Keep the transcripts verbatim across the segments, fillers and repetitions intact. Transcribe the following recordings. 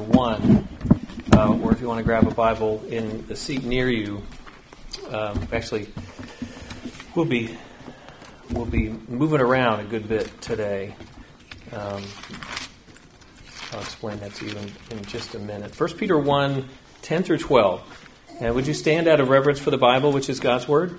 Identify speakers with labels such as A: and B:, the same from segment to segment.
A: one, uh, or if you want to grab a Bible in the seat near you. Um, actually, we'll be we'll be moving around a good bit today. Um, I'll explain that to you in, in just a minute. First Peter one, ten through twelve. And would you stand out of reverence for the Bible, which is God's Word?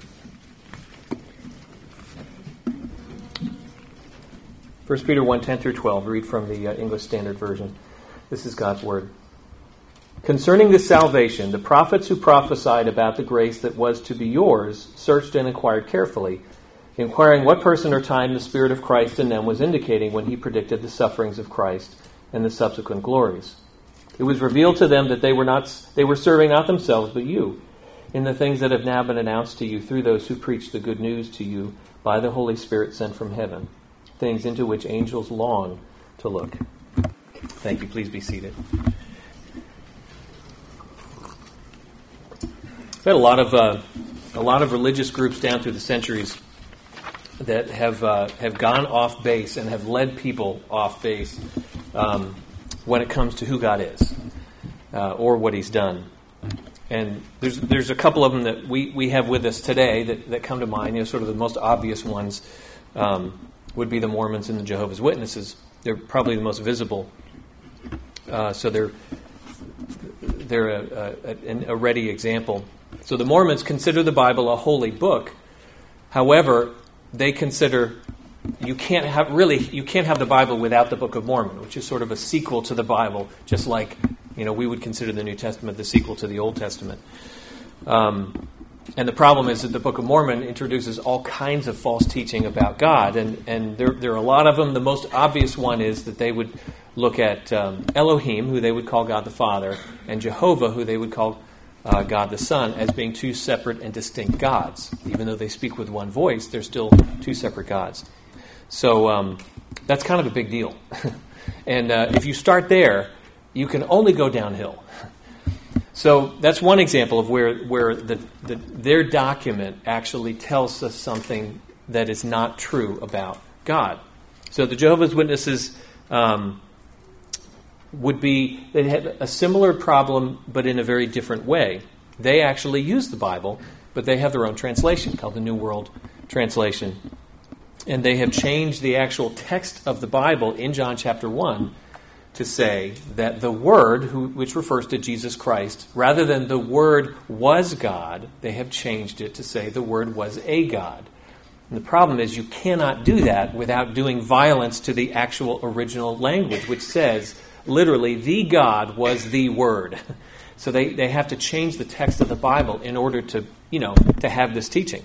A: First Peter one, ten through twelve. Read from the uh, English Standard Version. This is God's Word. Concerning this salvation, the prophets who prophesied about the grace that was to be yours searched and inquired carefully, inquiring what person or time the Spirit of Christ in them was indicating when he predicted the sufferings of Christ and the subsequent glories. It was revealed to them that they were not they were serving not themselves but you, in the things that have now been announced to you through those who preach the good news to you by the Holy Spirit sent from heaven, things into which angels long to look. Thank you. Please be seated. We've had a lot of uh, a lot of religious groups down through the centuries that have uh, have gone off base and have led people off base um, when it comes to who God is uh, or what He's done. And there's there's a couple of them that we, we have with us today that, that come to mind. You know, sort of the most obvious ones um, would be the Mormons and the Jehovah's Witnesses. They're probably the most visible. Uh, so they're they're a, a, a ready example. So the Mormons consider the Bible a holy book. However, they consider you can't have really you can't have the Bible without the Book of Mormon, which is sort of a sequel to the Bible, just like you know we would consider the New Testament the sequel to the Old Testament. Um, and the problem is that the Book of Mormon introduces all kinds of false teaching about God, and and there there are a lot of them. The most obvious one is that they would look at um, Elohim, who they would call God the Father, and Jehovah, who they would call Uh, God the Son, as being two separate and distinct gods. Even though they speak with one voice, they're still two separate gods. So um, that's kind of a big deal. and uh, if you start there, you can only go downhill. So that's one example of where where the, the their document actually tells us something that is not true about God. So the Jehovah's Witnesses um, would be, they had a similar problem, but in a very different way. They actually use the Bible, but they have their own translation called the New World Translation. And they have changed the actual text of the Bible in John chapter one to say that the Word, who, which refers to Jesus Christ, rather than the Word was God, they have changed it to say the Word was a God. And the problem is you cannot do that without doing violence to the actual original language, which says literally, the God was the Word. So they, they have to change the text of the Bible in order to, you know, to have this teaching.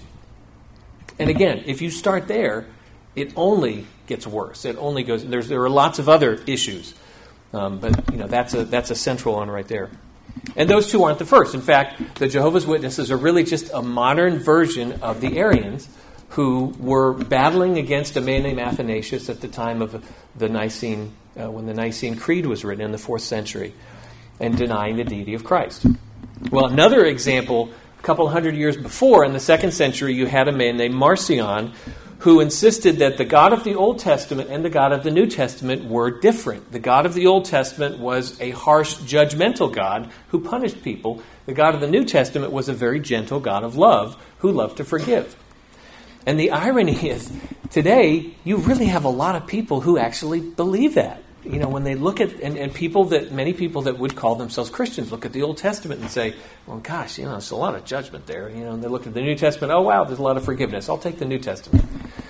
A: And again, if you start there, it only gets worse. It only goes. There's there are lots of other issues, um, but you know that's a that's a central one right there. And those two aren't the first. In fact, the Jehovah's Witnesses are really just a modern version of the Arians, who were battling against a man named Athanasius at the time of the Nicene. Uh, when the Nicene Creed was written in the fourth century, and denying the deity of Christ. Well, another example, a couple hundred years before, in the second century, you had a man named Marcion who insisted that the God of the Old Testament and the God of the New Testament were different. The God of the Old Testament was a harsh, judgmental God who punished people. The God of the New Testament was a very gentle God of love who loved to forgive. And the irony is, today, you really have a lot of people who actually believe that. You know, when they look at, and, and people that, many people that would call themselves Christians look at the Old Testament and say, well, gosh, you know, there's a lot of judgment there. You know, and they look at the New Testament, oh, wow, there's a lot of forgiveness. I'll take the New Testament.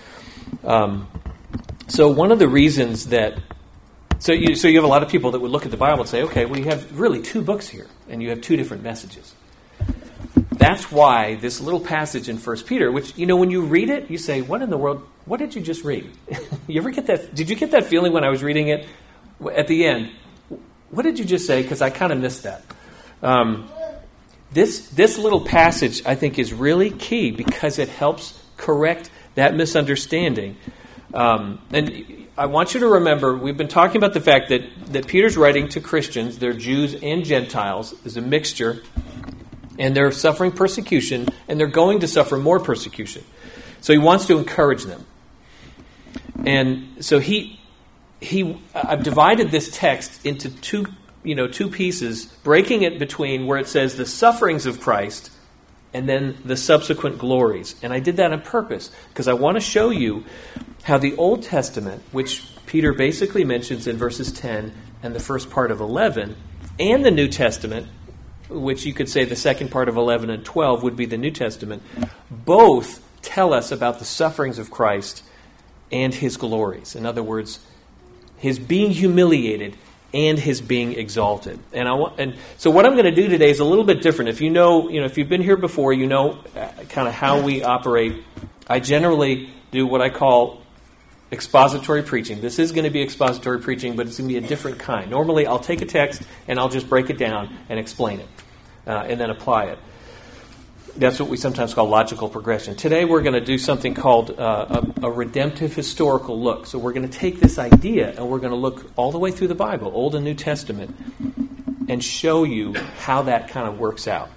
A: Um, so one of the reasons that, so you, so you have a lot of people that would look at the Bible and say, okay, well, you have really two books here, and you have two different messages. That's why this little passage in First Peter, which, you know, when you read it, you say, what in the world, what did you just read? You ever get that, did you get that feeling when I was reading it at the end? What did you just say? Because I kind of missed that. Um, this, this little passage, I think, is really key because it helps correct that misunderstanding. Um, and I want you to remember, we've been talking about the fact that, that Peter's writing to Christians, they're Jews and Gentiles, is a mixture. And they're suffering persecution, and they're going to suffer more persecution. So he wants to encourage them. And so he, he, I've divided this text into two you know, two pieces, breaking it between where it says the sufferings of Christ and then the subsequent glories. And I did that on purpose because I want to show you how the Old Testament, which Peter basically mentions in verses ten and the first part of eleven, and the New Testament, which you could say the second part of eleven and twelve would be the New Testament, both tell us about the sufferings of Christ and his glories. In other words, his being humiliated and his being exalted. And I want, and so what I'm going to do today is a little bit different. If you know, you know, if you've been here before, you know uh, kind of how we operate. I generally do what I call expository preaching. This is going to be expository preaching, but it's going to be a different kind. Normally, I'll take a text and I'll just break it down and explain it, uh, and then apply it. That's what we sometimes call logical progression. Today, we're going to do something called uh, a, a redemptive historical look. So we're going to take this idea and we're going to look all the way through the Bible, Old and New Testament, and show you how that kind of works out.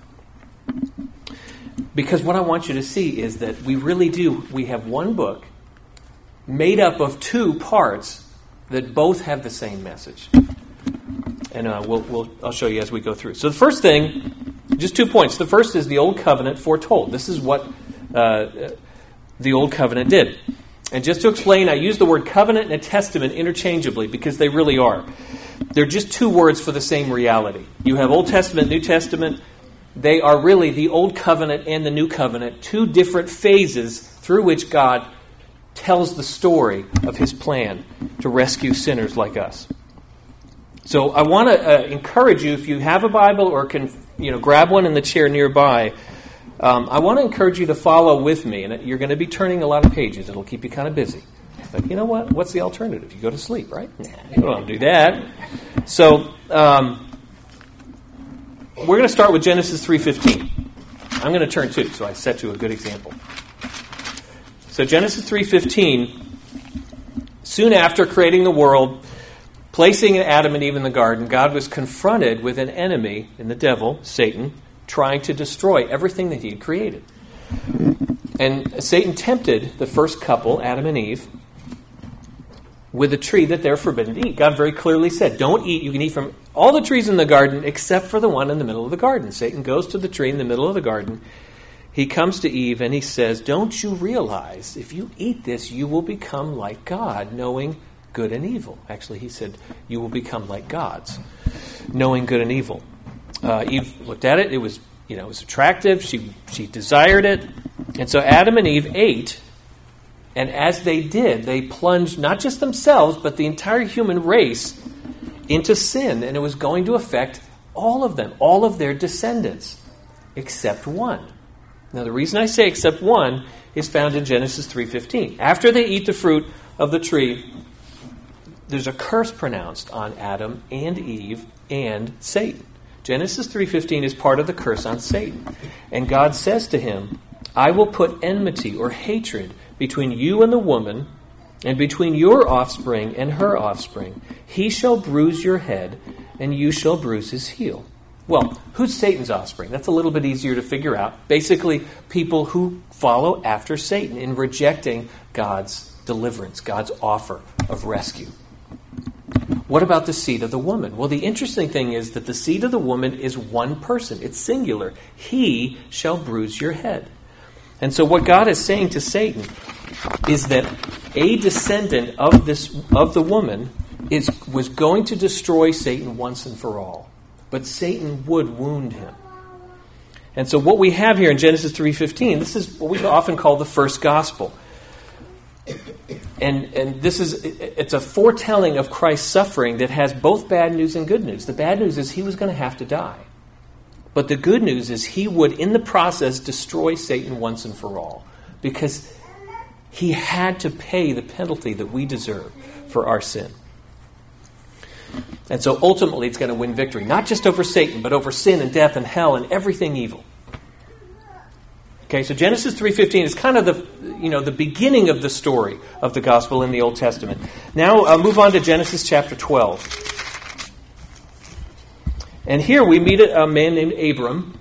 A: Because what I want you to see is that we really do, we have one book made up of two parts that both have the same message. And uh, we'll, we'll, I'll show you as we go through. So the first thing, just two points. The first is the Old Covenant foretold. This is what uh, the Old Covenant did. And just to explain, I use the word covenant and a testament interchangeably because they really are. They're just two words for the same reality. You have Old Testament, New Testament. They are really the Old Covenant and the New Covenant, two different phases through which God tells the story of his plan to rescue sinners like us. So I want to uh, encourage you, if you have a Bible or can, you know, grab one in the chair nearby, um, I want to encourage you to follow with me. And you're going to be turning a lot of pages. It'll keep you kind of busy. But you know what? What's the alternative? You go to sleep, right? Nah, you don't want to do that. So um, we're going to start with Genesis three fifteen. I'm going to turn too, so I set you a good example. So Genesis three fifteen, soon after creating the world, placing Adam and Eve in the garden, God was confronted with an enemy in the devil, Satan, trying to destroy everything that he had created. And Satan tempted the first couple, Adam and Eve, with a tree that they're forbidden to eat. God very clearly said, don't eat. You can eat from all the trees in the garden except for the one in the middle of the garden. Satan goes to the tree in the middle of the garden. He comes to Eve and he says, don't you realize if you eat this, you will become like God, knowing good and evil. Actually, he said, you will become like gods, knowing good and evil. Uh, Eve looked at it. It was, you know, it was attractive. She she desired it. And so Adam and Eve ate. And as they did, they plunged not just themselves, but the entire human race into sin. And it was going to affect all of them, all of their descendants, except one. Now, the reason I say except one is found in Genesis three fifteen. After they eat the fruit of the tree, there's a curse pronounced on Adam and Eve and Satan. Genesis three fifteen is part of the curse on Satan. And God says to him, I will put enmity or hatred between you and the woman, and between your offspring and her offspring. He shall bruise your head, and you shall bruise his heel. Well, who's Satan's offspring? That's a little bit easier to figure out. Basically, people who follow after Satan in rejecting God's deliverance, God's offer of rescue. What about the seed of the woman? Well, the interesting thing is that the seed of the woman is one person. It's singular. He shall bruise your head. And so what God is saying to Satan is that a descendant of this of the woman is was going to destroy Satan once and for all. But Satan would wound him. And so what we have here in Genesis three fifteen, this is what we often call the first gospel. And and this is it's a foretelling of Christ's suffering that has both bad news and good news. The bad news is he was going to have to die. But the good news is he would, in the process, destroy Satan once and for all. Because he had to pay the penalty that we deserve for our sin. And so ultimately it's going to win victory. Not just over Satan, but over sin and death and hell and everything evil. Okay, so Genesis three fifteen is kind of the, you know, the beginning of the story of the gospel in the Old Testament. Now uh, move on to Genesis chapter twelve. And here we meet a man named Abram,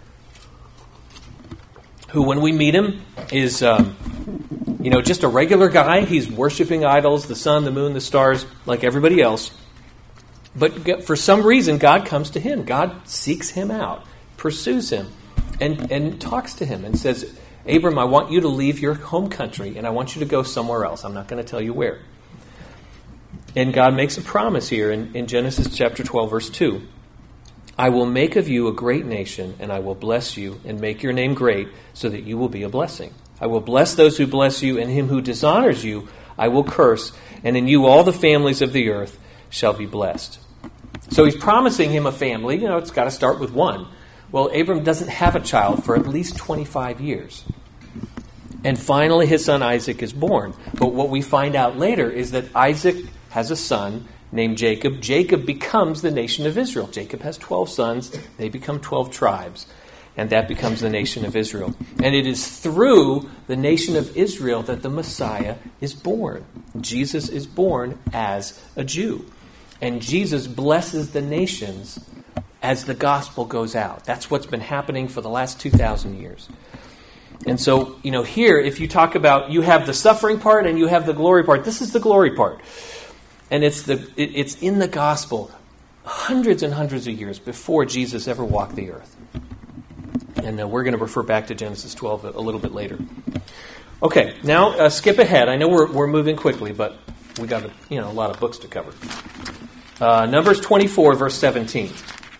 A: who when we meet him is, um, you know, just a regular guy. He's worshiping idols, the sun, the moon, the stars, like everybody else. But for some reason, God comes to him. God seeks him out, pursues him, and, and talks to him and says, Abram, I want you to leave your home country, and I want you to go somewhere else. I'm not going to tell you where. And God makes a promise here in, in Genesis chapter twelve, verse two. I will make of you a great nation, and I will bless you and make your name great so that you will be a blessing. I will bless those who bless you, and him who dishonors you I will curse, and in you all the families of the earth shall be blessed. So he's promising him a family. You know, it's got to start with one. Well, Abram doesn't have a child for at least twenty-five years. And finally his son Isaac is born. But what we find out later is that Isaac has a son named Jacob. Jacob becomes the nation of Israel. Jacob has twelve sons. They become twelve tribes. And that becomes the nation of Israel. And it is through the nation of Israel that the Messiah is born. Jesus is born as a Jew. And Jesus blesses the nations as the gospel goes out. That's what's been happening for the last two thousand years. And so, you know, here, if you talk about, you have the suffering part and you have the glory part. This is the glory part. And it's the it, it's in the gospel hundreds and hundreds of years before Jesus ever walked the earth. And uh, we're going to refer back to Genesis twelve a, a little bit later. Okay, now uh, skip ahead. I know we're we're moving quickly, but we got a, you know a lot of books to cover. Uh, Numbers twenty-four, verse seventeen.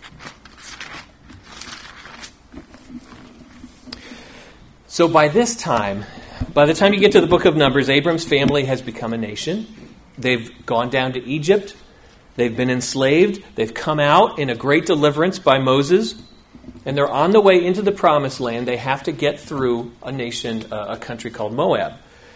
A: So by this time, by the time you get to the book of Numbers, Abram's family has become a nation. They've gone down to Egypt. They've been enslaved. They've come out in a great deliverance by Moses. And they're on the way into the promised land. They have to get through a nation, uh, a country called Moab.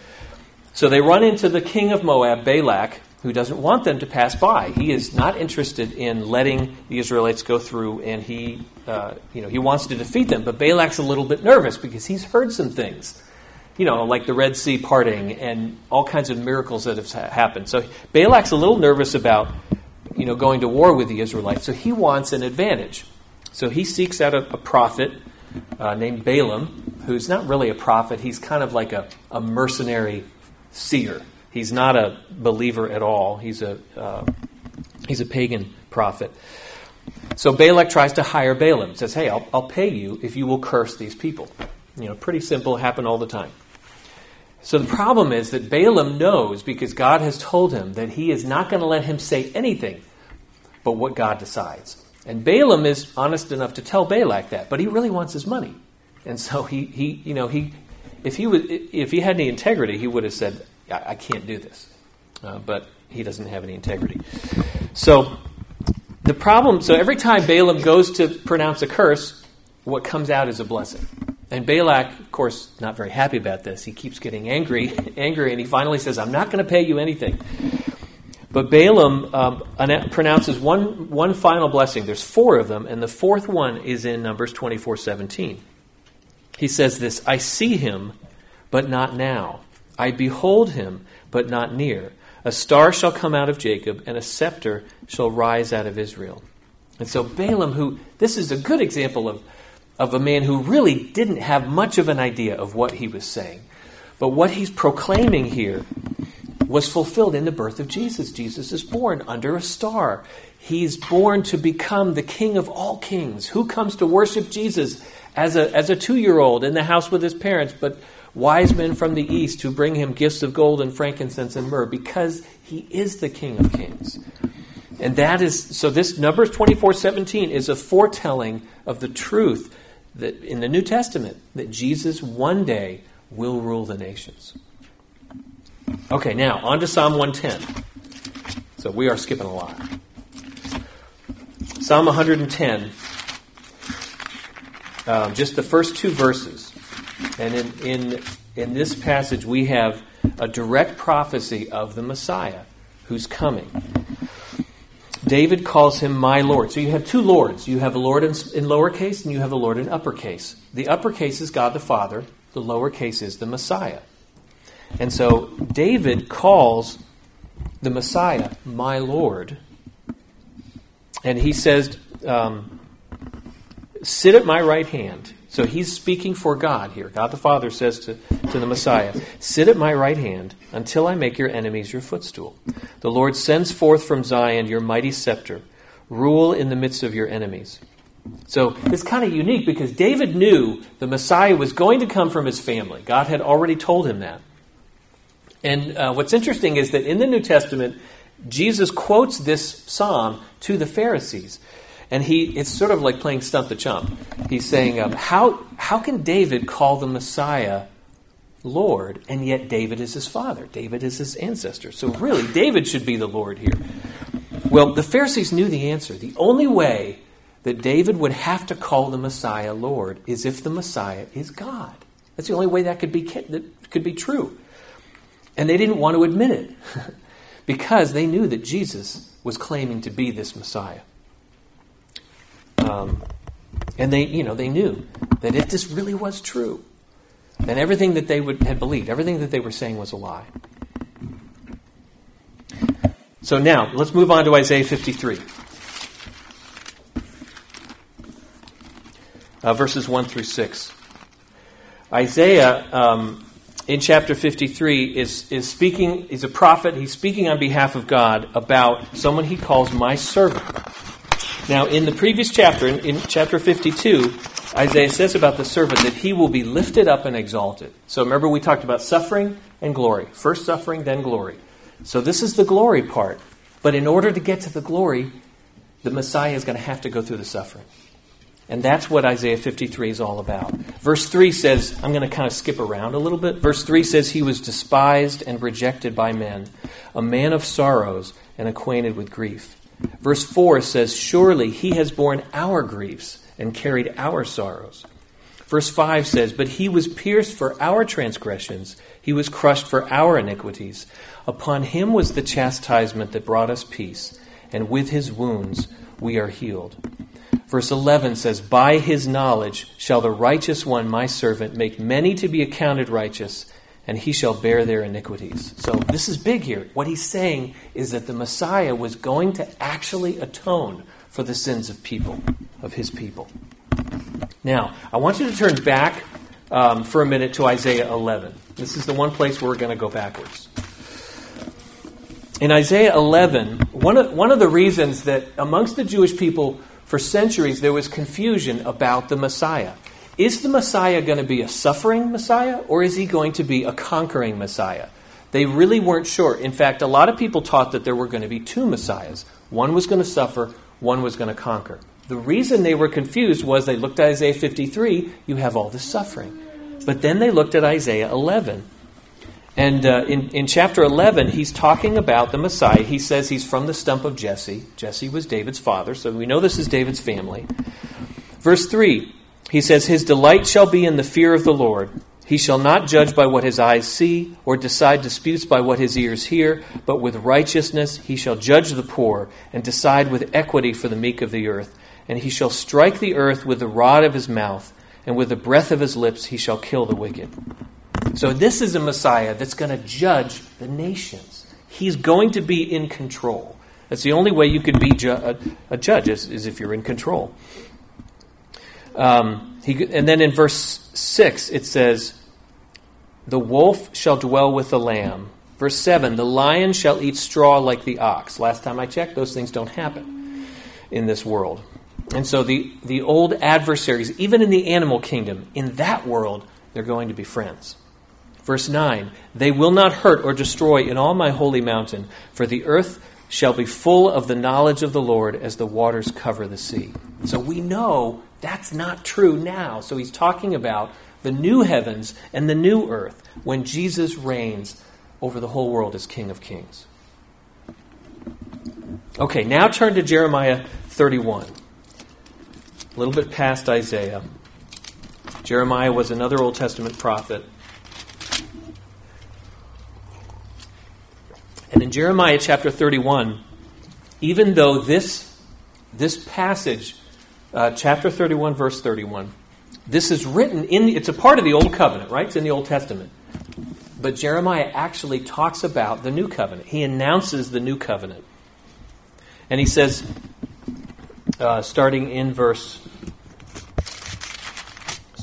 A: So they run into the king of Moab, Balak, who doesn't want them to pass by. He is not interested in letting the Israelites go through, and he, uh, you know, he wants to defeat them. But Balak's a little bit nervous because he's heard some things, you know, like the Red Sea parting and all kinds of miracles that have happened. So Balak's a little nervous about, you know, going to war with the Israelites. So he wants an advantage. So he seeks out a, a prophet uh, named Balaam, who's not really a prophet. He's kind of like a, a mercenary seer. He's not a believer at all. He's a uh, he's a pagan prophet. So Balak tries to hire Balaam. Says, "Hey, I'll, I'll pay you if you will curse these people." You know, pretty simple. Happen all the time. So the problem is that Balaam knows, because God has told him, that he is not going to let him say anything but what God decides. And Balaam is honest enough to tell Balak that, but he really wants his money. And so he, he you know, he, if he was, if he had any integrity, he would have said, I, I can't do this. Uh, but he doesn't have any integrity. So the problem, so every time Balaam goes to pronounce a curse, what comes out is a blessing. And Balak, of course, not very happy about this. He keeps getting angry, angry, and he finally says, I'm not going to pay you anything. But Balaam um, pronounces one, one final blessing. There's four of them, and the fourth one is in Numbers twenty-four seventeen. He says this, I see him, but not now. I behold him, but not near. A star shall come out of Jacob, and a scepter shall rise out of Israel. And so Balaam, who, this is a good example of, of a man who really didn't have much of an idea of what he was saying. But what he's proclaiming here was fulfilled in the birth of Jesus. Jesus is born under a star. He's born to become the King of all kings. Who comes to worship Jesus as a as a two-year-old in the house with his parents, but wise men from the east who bring him gifts of gold and frankincense and myrrh, because he is the King of kings. And that is, so this Numbers twenty-four seventeen is a foretelling of the truth that in the New Testament, that Jesus one day will rule the nations. Okay, now, on to Psalm one ten. So we are skipping a lot. Psalm one ten, um, just the first two verses. And in, in, in this passage, we have a direct prophecy of the Messiah who's coming. David calls him my Lord. So you have two Lords. You have a Lord in, in lowercase and you have a Lord in uppercase. The uppercase is God the Father. The lowercase is the Messiah. And so David calls the Messiah my Lord. And he says, um, sit at my right hand. So he's speaking for God here. God the Father says to, to the Messiah, "Sit at my right hand until I make your enemies your footstool. The Lord sends forth from Zion your mighty scepter. Rule in the midst of your enemies." So it's kind of unique because David knew the Messiah was going to come from his family. God had already told him that. And uh, what's interesting is that in the New Testament, Jesus quotes this psalm to the Pharisees. And he it's sort of like playing Stump the Chump. He's saying, um, how, how can David call the Messiah Lord, and yet David is his father? David is his ancestor. So really, David should be the Lord here. Well, the Pharisees knew the answer. The only way that David would have to call the Messiah Lord is if the Messiah is God. That's the only way that could be that could be true. And they didn't want to admit it because they knew that Jesus was claiming to be this Messiah. Um, and they, you know, they knew that if this really was true, then everything that they would had believed, everything that they were saying was a lie. So now let's move on to Isaiah fifty-three. Uh, verses one through six. Isaiah, um, in chapter fifty-three, is, is speaking, he's a prophet, he's speaking on behalf of God about someone he calls my servant. Now, in the previous chapter, in, in chapter fifty-two, Isaiah says about the servant that he will be lifted up and exalted. So remember we talked about suffering and glory. First suffering, then glory. So this is the glory part. But in order to get to the glory, the Messiah is going to have to go through the suffering. And that's what Isaiah fifty-three is all about. Verse three says, I'm going to kind of skip around a little bit. Verse three says, he was despised and rejected by men, a man of sorrows and acquainted with grief. Verse four says, surely he has borne our griefs and carried our sorrows. Verse five says, but he was pierced for our transgressions, he was crushed for our iniquities. Upon him was the chastisement that brought us peace, and with his wounds we are healed. Verse eleven says, by his knowledge shall the righteous one, my servant, make many to be accounted righteous, and he shall bear their iniquities. So this is big here. What he's saying is that the Messiah was going to actually atone for the sins of people, of his people. Now, I want you to turn back um, for a minute to Isaiah eleven. This is the one place where we're going to go backwards. In Isaiah eleven, one of, one of the reasons that amongst the Jewish people for centuries, there was confusion about the Messiah. Is the Messiah going to be a suffering Messiah, or is he going to be a conquering Messiah? They really weren't sure. In fact, a lot of people taught that there were going to be two Messiahs. One was going to suffer, one was going to conquer. The reason they were confused was they looked at Isaiah fifty-three, you have all this suffering. But then they looked at Isaiah eleven. And uh, in, in chapter eleven, he's talking about the Messiah. He says he's from the stump of Jesse. Jesse was David's father, so we know this is David's family. Verse three, he says, his delight shall be in the fear of the Lord. He shall not judge by what his eyes see, or decide disputes by what his ears hear, but with righteousness he shall judge the poor, and decide with equity for the meek of the earth. And he shall strike the earth with the rod of his mouth, and with the breath of his lips he shall kill the wicked. So this is a Messiah that's going to judge the nations. He's going to be in control. That's the only way you could be ju- a, a judge, is, is if you're in control. Um, he, and then in verse six, it says, the wolf shall dwell with the lamb. Verse seven, the lion shall eat straw like the ox. Last time I checked, those things don't happen in this world. And so the, the old adversaries, even in the animal kingdom, in that world, they're going to be friends. Verse nine, they will not hurt or destroy in all my holy mountain, for the earth shall be full of the knowledge of the Lord as the waters cover the sea. So we know that's not true now. So he's talking about the new heavens and the new earth when Jesus reigns over the whole world as King of Kings. Okay, now turn to Jeremiah thirty-one. A little bit past Isaiah. Jeremiah was another Old Testament prophet. And in Jeremiah chapter thirty-one, even though this, this passage, uh, chapter thirty-one, verse thirty-one, this is written in, it's a part of the Old Covenant, right? It's in the Old Testament. But Jeremiah actually talks about the New Covenant. He announces the New Covenant. And he says, uh, starting in verse,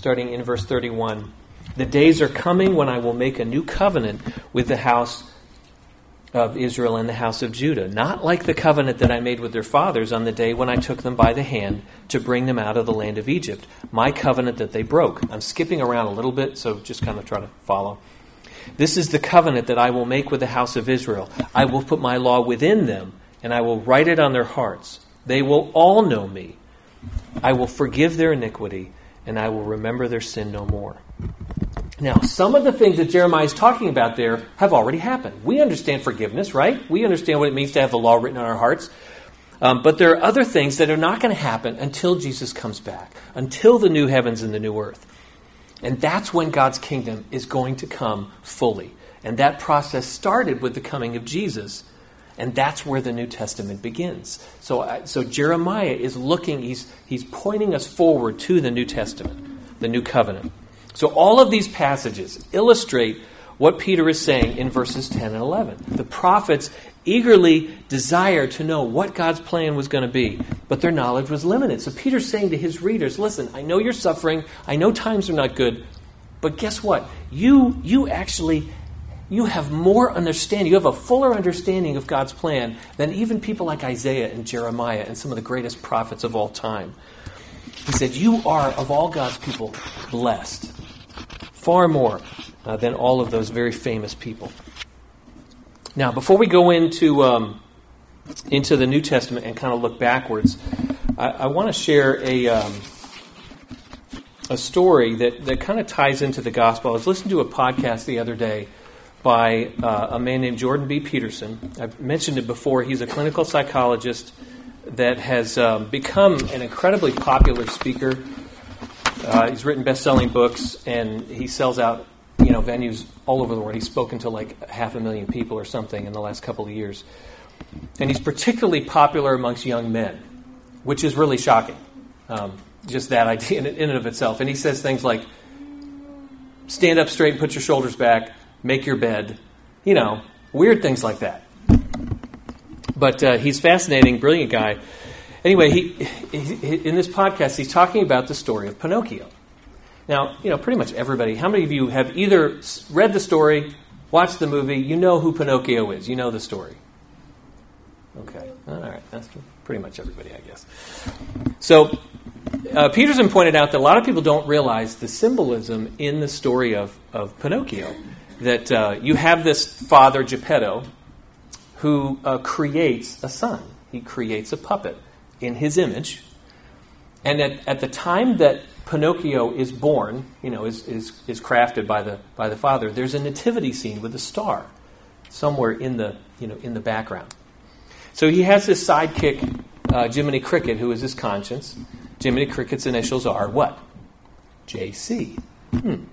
A: starting in verse thirty-one. The days are coming when I will make a new covenant with the house of Israel and the house of Judah, not like the covenant that I made with their fathers on the day when I took them by the hand to bring them out of the land of Egypt, my covenant that they broke. I'm skipping around a little bit, so just kind of try to follow. This is the covenant that I will make with the house of Israel. I will put my law within them, and I will write it on their hearts. They will all know me. I will forgive their iniquity, and I will remember their sin no more. Now, some of the things that Jeremiah is talking about there have already happened. We understand forgiveness, right? We understand what it means to have the law written on our hearts. Um, but there are other things that are not going to happen until Jesus comes back, until the new heavens and the new earth. And that's when God's kingdom is going to come fully. And that process started with the coming of Jesus. And that's where the New Testament begins. So, uh, so Jeremiah is looking, he's, he's pointing us forward to the New Testament, the New Covenant. So all of these passages illustrate what Peter is saying in verses ten and eleven. The prophets eagerly desired to know what God's plan was going to be, but their knowledge was limited. So Peter's saying to his readers, listen, I know you're suffering, I know times are not good, but guess what? You, you actually, you have more understanding, you have a fuller understanding of God's plan than even people like Isaiah and Jeremiah and some of the greatest prophets of all time. He said, you are, of all God's people, blessed. Far more uh, than all of those very famous people. Now, before we go into um, into the New Testament and kind of look backwards, I, I want to share a um, a story that, that kind of ties into the gospel. I was listening to a podcast the other day by uh, a man named Jordan B. Peterson. I've mentioned it before. He's a clinical psychologist that has um, become an incredibly popular speaker. Uh, he's written best-selling books, and he sells out, you know, venues all over the world. He's spoken to like half a million people or something in the last couple of years. And he's particularly popular amongst young men, which is really shocking. Um, just that idea in, in and of itself. And he says things like, stand up straight and put your shoulders back, make your bed, you know, weird things like that. But uh, he's fascinating, brilliant guy. Anyway, he, he in this podcast, he's talking about the story of Pinocchio. Now, you know, pretty much everybody, how many of you have either read the story, watched the movie, you know who Pinocchio is, you know the story? Okay, all right, that's pretty much everybody, I guess. So, uh, Peterson pointed out that a lot of people don't realize the symbolism in the story of, of Pinocchio. That uh, you have this father, Geppetto, who uh, creates a son. He creates a puppet in his image. And at, at the time that Pinocchio is born, you know, is, is is crafted by the by the father, there's a nativity scene with a star somewhere in the, you know, in the background. So he has this sidekick, uh, Jiminy Cricket, who is his conscience. Jiminy Cricket's initials are what? J C. Hmm.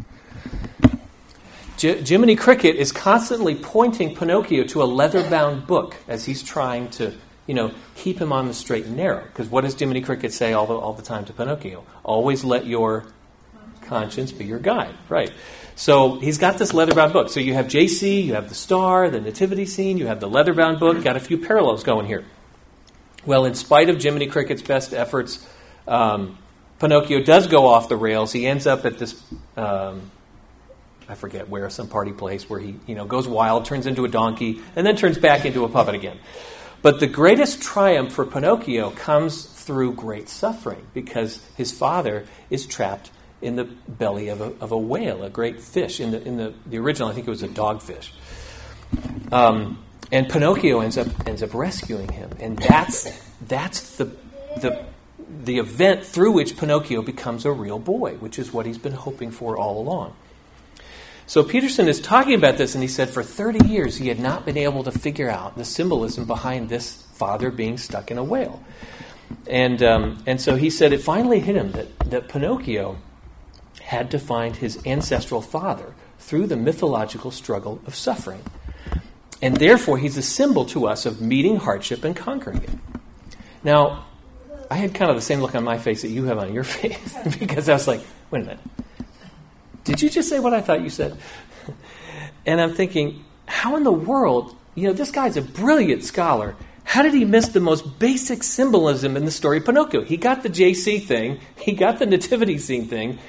A: J- Jiminy Cricket is constantly pointing Pinocchio to a leather-bound book as he's trying to, you know, keep him on the straight and narrow. Because what does Jiminy Cricket say all the all the time to Pinocchio? Always let your conscience be your guide, right? So he's got this leather-bound book. So you have J C, you have the star, the nativity scene, you have the leather-bound book. Got a few parallels going here. Well, in spite of Jiminy Cricket's best efforts, um, Pinocchio does go off the rails. He ends up at this, um, I forget where, some party place where he, you know, goes wild, turns into a donkey, and then turns back into a puppet again. But the greatest triumph for Pinocchio comes through great suffering because his father is trapped in the belly of a, of a whale, a great fish. In the in the, the original, I think it was a dogfish. Um, and Pinocchio ends up ends up rescuing him, and that's that's the the the event through which Pinocchio becomes a real boy, which is what he's been hoping for all along. So Peterson is talking about this, and he said for thirty years he had not been able to figure out the symbolism behind this father being stuck in a whale. And um, and so he said it finally hit him that, that Pinocchio had to find his ancestral father through the mythological struggle of suffering. And therefore he's a symbol to us of meeting hardship and conquering it. Now, I had kind of the same look on my face that you have on your face because I was like, wait a minute. Did you just say what I thought you said? And I'm thinking, how in the world, you know, this guy's a brilliant scholar. How did he miss the most basic symbolism in the story of Pinocchio? He got the J C thing. He got the nativity scene thing.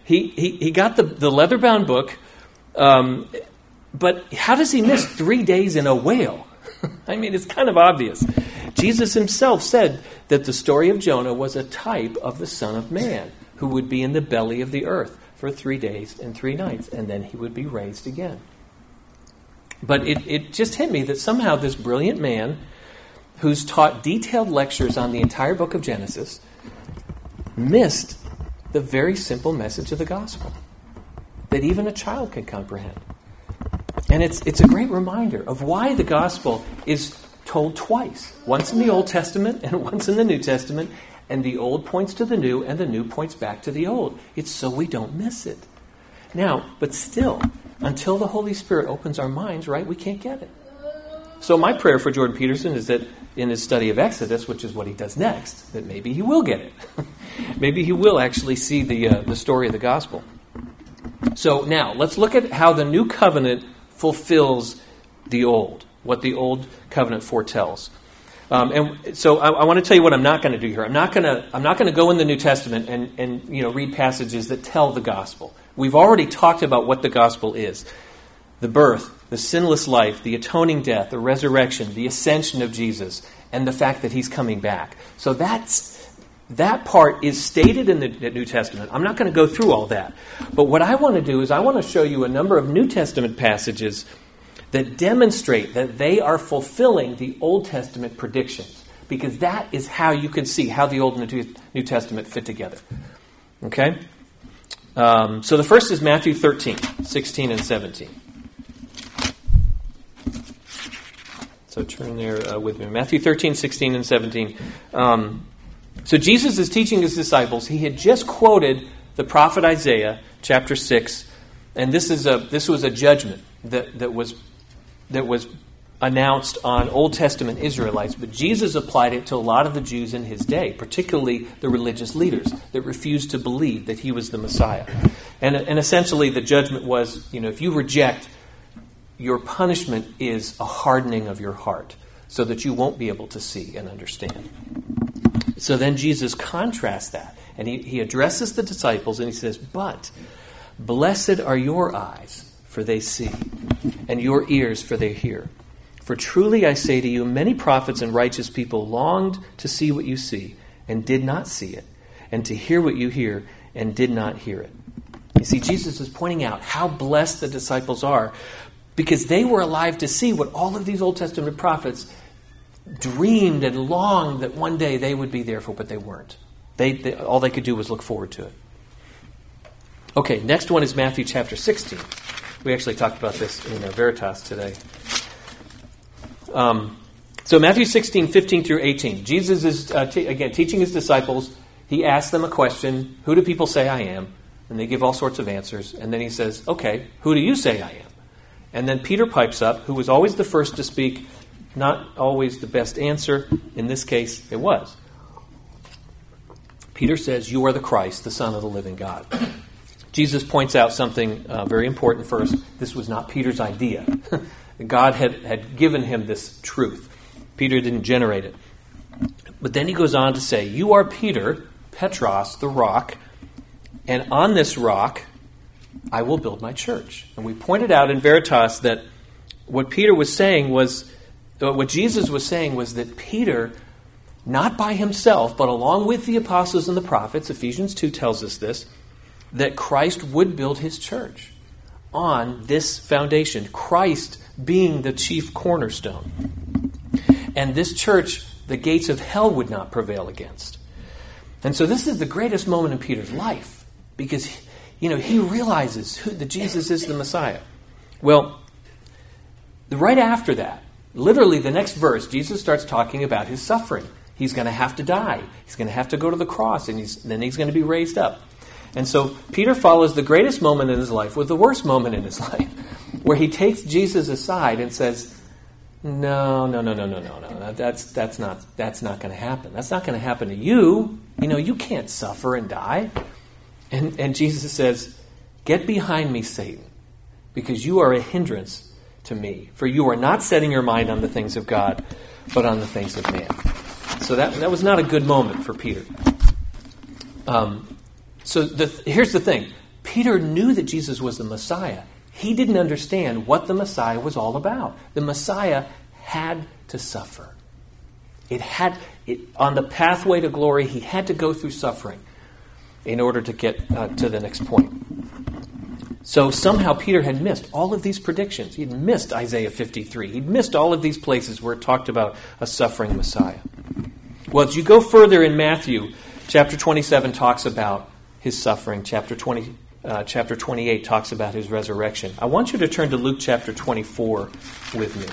A: He he, he got the, the leather-bound book, um, but how does he miss three days in a whale? I mean, it's kind of obvious. Jesus himself said that the story of Jonah was a type of the Son of Man, who would be in the belly of the earth for three days and three nights, and then he would be raised again. But it, it just hit me that somehow this brilliant man who's taught detailed lectures on the entire book of Genesis missed the very simple message of the gospel that even a child can comprehend. And it's it's a great reminder of why the gospel is told twice, once in the Old Testament and once in the New Testament, and the old points to the new and the new points back to the old. It's so we don't miss it. Now, but still, until the Holy Spirit opens our minds, right, we can't get it. So my prayer for Jordan Peterson is that in his study of Exodus, which is what he does next, that maybe he will get it. Maybe he will actually see the uh, the story of the gospel. So now, let's look at how the new covenant fulfills the old, what the old covenant foretells. Um, and so I, I want to tell you what I'm not going to do here. I'm not going to I'm not going to go in the New Testament and, and you know read passages that tell the gospel. We've already talked about what the gospel is. The birth, the sinless life, the atoning death, the resurrection, the ascension of Jesus, and the fact that he's coming back. So that's that part is stated in the New Testament. I'm not going to go through all that. But what I want to do is I want to show you a number of New Testament passages that demonstrate that they are fulfilling the Old Testament predictions. Because that is how you can see how the Old and New Testament fit together. Okay? Um, so the first is Matthew thirteen, sixteen and seventeen. So turn there uh, with me. Matthew thirteen, sixteen and seventeen. Um, so Jesus is teaching his disciples. He had just quoted the prophet Isaiah, chapter six. And this is a this was a judgment that, that was that was announced on Old Testament Israelites, but Jesus applied it to a lot of the Jews in his day, particularly the religious leaders that refused to believe that he was the Messiah. And, and essentially the judgment was, you know, if you reject, your punishment is a hardening of your heart so that you won't be able to see and understand. So then Jesus contrasts that, and he, he addresses the disciples and he says, but blessed are your eyes, for they see, and your ears, for they hear. For truly I say to you, many prophets and righteous people longed to see what you see, and did not see it, and to hear what you hear, and did not hear it. You see, Jesus is pointing out how blessed the disciples are, because they were alive to see what all of these Old Testament prophets dreamed and longed that one day they would be there for, but they weren't. They, they all they could do was look forward to it. Okay, next one is Matthew chapter sixteen. We actually talked about this in uh, Veritas today. Um, so Matthew sixteen, fifteen through eighteen. Jesus is, uh, t- again, teaching his disciples. He asks them a question, who do people say I am? And they give all sorts of answers. And then he says, okay, who do you say I am? And then Peter pipes up, who was always the first to speak, not always the best answer. In this case, it was. Peter says, you are the Christ, the Son of the living God. Jesus points out something uh, very important first. This was not Peter's idea. God had, had given him this truth. Peter didn't generate it. But then he goes on to say, you are Peter, Petros, the rock, and on this rock I will build my church. And we pointed out in Veritas that what Peter was saying was, what Jesus was saying was that Peter, not by himself, but along with the apostles and the prophets, Ephesians two tells us this, that Christ would build his church on this foundation, Christ being the chief cornerstone. And this church, the gates of hell would not prevail against. And so this is the greatest moment in Peter's life, because, you know, he realizes who, that Jesus is the Messiah. Well, right after that, literally the next verse, Jesus starts talking about his suffering. He's going to have to die. He's going to have to go to the cross, and he's, then he's going to be raised up. And so Peter follows the greatest moment in his life with the worst moment in his life, where he takes Jesus aside and says, no, no, no, no, no, no, no. That's that's not that's not going to happen. That's not going to happen to you. You know, you can't suffer and die. And and Jesus says, get behind me, Satan, because you are a hindrance to me. For you are not setting your mind on the things of God, but on the things of man. So that that was not a good moment for Peter. Um, so the, here's the thing. Peter knew that Jesus was the Messiah. He didn't understand what the Messiah was all about. The Messiah had to suffer. It had it, on the pathway to glory, he had to go through suffering in order to get uh, to the next point. So somehow Peter had missed all of these predictions. He'd missed Isaiah fifty-three. He'd missed all of these places where it talked about a suffering Messiah. Well, as you go further in Matthew, chapter twenty-seven talks about his suffering. Chapter twenty, uh, chapter twenty-eight talks about his resurrection. I want you to turn to Luke chapter twenty-four with me.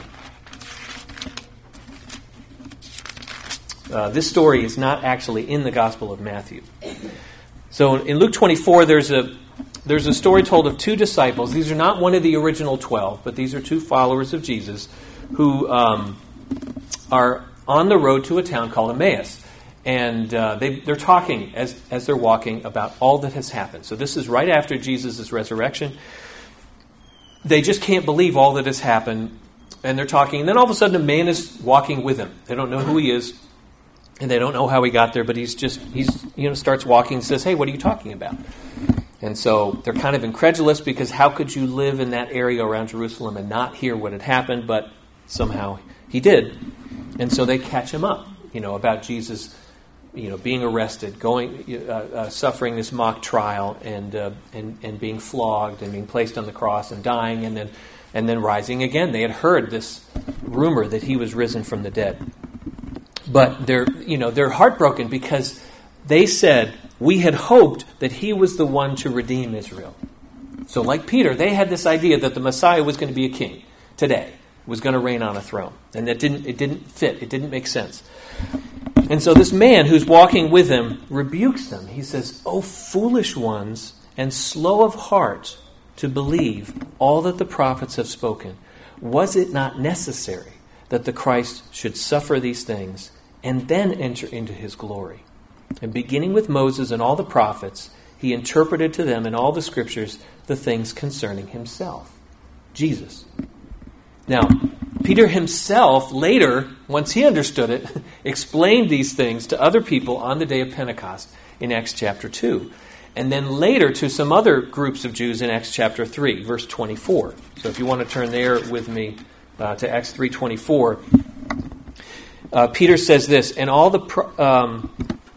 A: Uh, this story is not actually in the Gospel of Matthew. So in Luke twenty-four, there's a there's a story told of two disciples. These are not one of the original twelve, but these are two followers of Jesus who um, are on the road to a town called Emmaus. And uh, they, they're talking as, as they're walking about all that has happened. So this is right after Jesus' resurrection. They just can't believe all that has happened. And they're talking. And then all of a sudden a man is walking with them. They don't know who he is. And they don't know how he got there. But he's just, he's you know, starts walking and says, hey, what are you talking about? And so they're kind of incredulous because how could you live in that area around Jerusalem and not hear what had happened? But somehow he did. And so they catch him up, you know, about Jesus, you know, being arrested, going, uh, uh, suffering this mock trial, and uh, and and being flogged, and being placed on the cross, and dying, and then and then rising again. They had heard this rumor that he was risen from the dead, but they're you know they're heartbroken because they said, we had hoped that he was the one to redeem Israel. So, like Peter, they had this idea that the Messiah was going to be a king today, was going to reign on a throne, and that didn't it didn't fit. It didn't make sense. And so this man who's walking with them rebukes them. He says, "O foolish ones and slow of heart to believe all that the prophets have spoken. Was it not necessary that the Christ should suffer these things and then enter into his glory?" And beginning with Moses and all the prophets, he interpreted to them in all the scriptures the things concerning himself, Jesus. Now, Peter himself later, once he understood it, explained these things to other people on the day of Pentecost in Acts chapter two. And then later to some other groups of Jews in Acts chapter three, verse twenty-four. So if you want to turn there with me uh, to Acts three twenty-four, uh, Peter says this, and all the... Pro- um,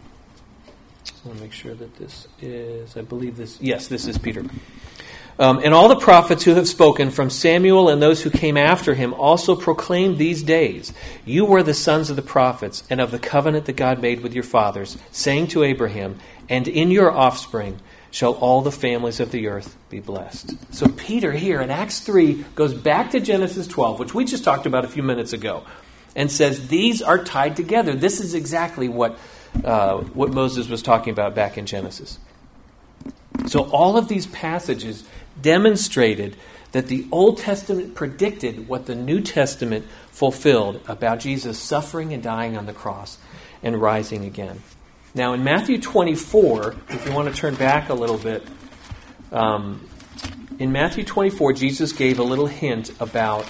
A: I want to make sure that this is, I believe this, yes, this is Peter. Um, and all the prophets who have spoken, from Samuel and those who came after him, also proclaimed these days, you were the sons of the prophets and of the covenant that God made with your fathers, saying to Abraham, and in your offspring shall all the families of the earth be blessed. So Peter here in Acts three goes back to Genesis twelve, which we just talked about a few minutes ago, and says these are tied together. This is exactly what, uh, what Moses was talking about back in Genesis. So all of these passages demonstrated that the Old Testament predicted what the New Testament fulfilled about Jesus suffering and dying on the cross and rising again. Now in Matthew twenty-four, if you want to turn back a little bit, um, in Matthew twenty-four, Jesus gave a little hint about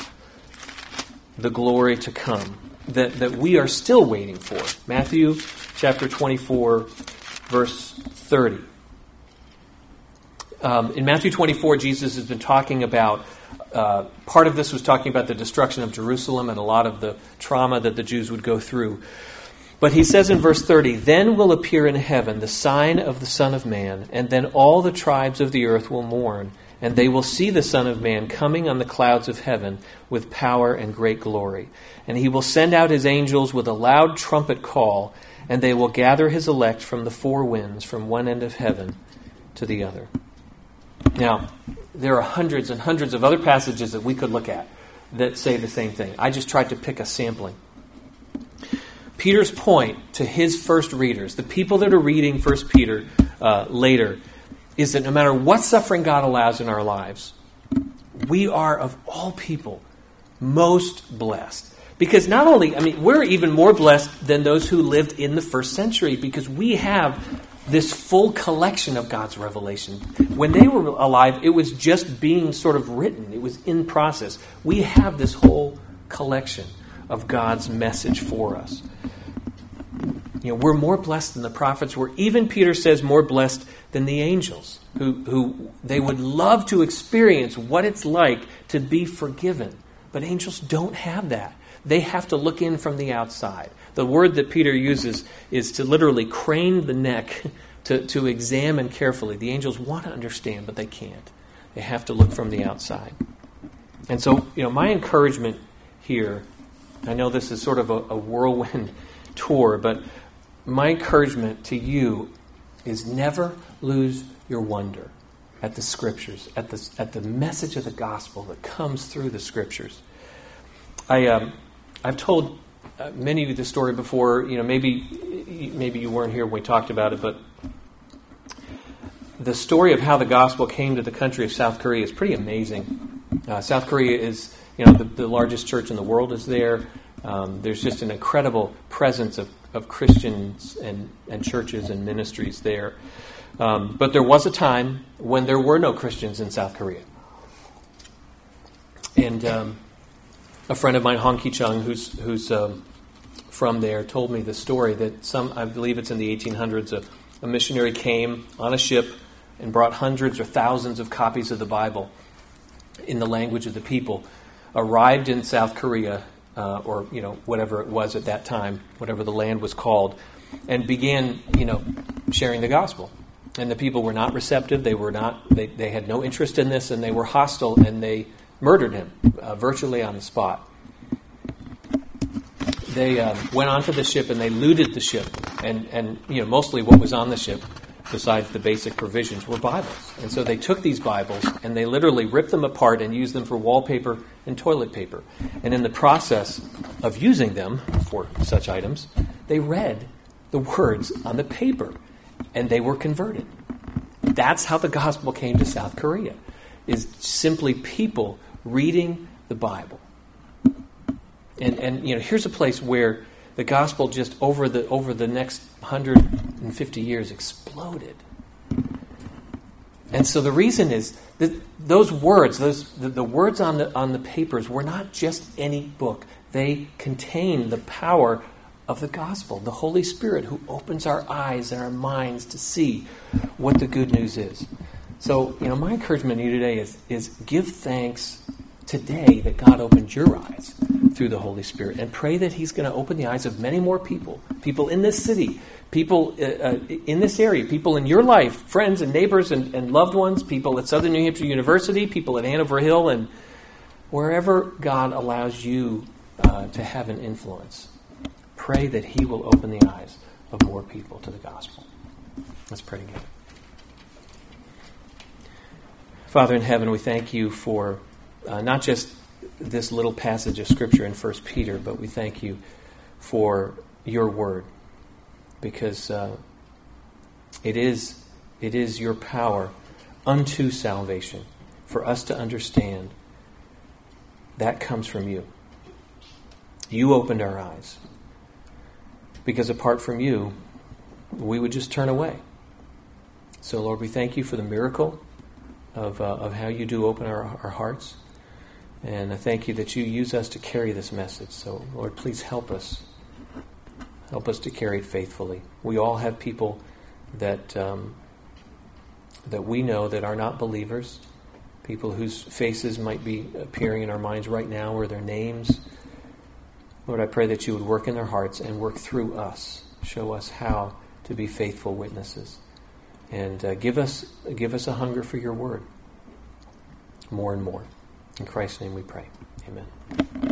A: the glory to come that, that we are still waiting for. Matthew chapter twenty-four, verse thirty. Um, in Matthew twenty-four, Jesus has been talking about, uh, part of this was talking about the destruction of Jerusalem and a lot of the trauma that the Jews would go through. But he says in verse thirty, then will appear in heaven the sign of the Son of Man, and then all the tribes of the earth will mourn, and they will see the Son of Man coming on the clouds of heaven with power and great glory. And he will send out his angels with a loud trumpet call, and they will gather his elect from the four winds, from one end of heaven to the other. Now, there are hundreds and hundreds of other passages that we could look at that say the same thing. I just tried to pick a sampling. Peter's point to his first readers, the people that are reading First Peter uh, later, is that no matter what suffering God allows in our lives, we are of all people most blessed. Because not only, I mean, we're even more blessed than those who lived in the first century because we have this full collection of God's revelation. When they were alive, it was just being sort of written. It was in process. We have this whole collection of God's message for us. You You know, we're more blessed than the prophets were. Even Peter says more blessed than the angels, who, who they would love to experience what it's like to be forgiven. But angels don't have that. They have to look in from the outside. The word that Peter uses is to literally crane the neck to, to examine carefully. The angels want to understand, but they can't. They have to look from the outside. And so, you know, my encouragement here, I know this is sort of a, a whirlwind tour, but my encouragement to you is never lose your wonder at the Scriptures, at the, at the message of the gospel that comes through the Scriptures. I, um, I've told uh, many of you this story before. You know, maybe maybe you weren't here when we talked about it, but the story of how the gospel came to the country of South Korea is pretty amazing. Uh, South Korea is, you know, the, the largest church in the world is there. Um, there's just an incredible presence of, of Christians and, and churches and ministries there. Um, but there was a time when there were no Christians in South Korea. And um, a friend of mine, Hong Ki-chung, who's who's um, from there, told me the story that some, I believe it's in the eighteen hundreds, a, a missionary came on a ship and brought hundreds or thousands of copies of the Bible in the language of the people, arrived in South Korea, uh, or you know whatever it was at that time, whatever the land was called, and began you know sharing the gospel. And the people were not receptive. They were not. They, they had no interest in this, and they were hostile, and they murdered him uh, virtually on the spot. They uh, went onto the ship and they looted the ship, and and you know mostly what was on the ship, besides the basic provisions, were Bibles. And so they took these Bibles and they literally ripped them apart and used them for wallpaper and toilet paper. And in the process of using them for such items, they read the words on the paper, and they were converted. That's how the gospel came to South Korea, is simply people reading the Bible. And and you know, here's a place where the gospel just over the over the next one hundred fifty years exploded. And so the reason is that those words, those the, the words on the on the papers were not just any book. They contain the power of the gospel, the Holy Spirit who opens our eyes and our minds to see what the good news is. So, you know, my encouragement to you today is, is give thanks today that God opened your eyes through the Holy Spirit, and pray that He's going to open the eyes of many more people, people in this city, people uh, uh, in this area, people in your life, friends and neighbors and, and loved ones, people at Southern New Hampshire University, people at Hanover Hill, and wherever God allows you uh, to have an influence. Pray that He will open the eyes of more people to the gospel. Let's pray together. Father in heaven, we thank You for uh, not just this little passage of Scripture in First Peter, but we thank You for Your word, because uh, it is it is Your power unto salvation for us to understand. That comes from You. You opened our eyes. Because apart from You, we would just turn away. So, Lord, we thank You for the miracle of uh, of how You do open our, our hearts. And I thank You that You use us to carry this message. So, Lord, please help us. Help us to carry it faithfully. We all have people that um, that we know that are not believers, people whose faces might be appearing in our minds right now, or their names. Lord, I pray that You would work in their hearts and work through us. Show us how to be faithful witnesses. And uh, give us give us a hunger for Your word. More and more. In Christ's name we pray. Amen.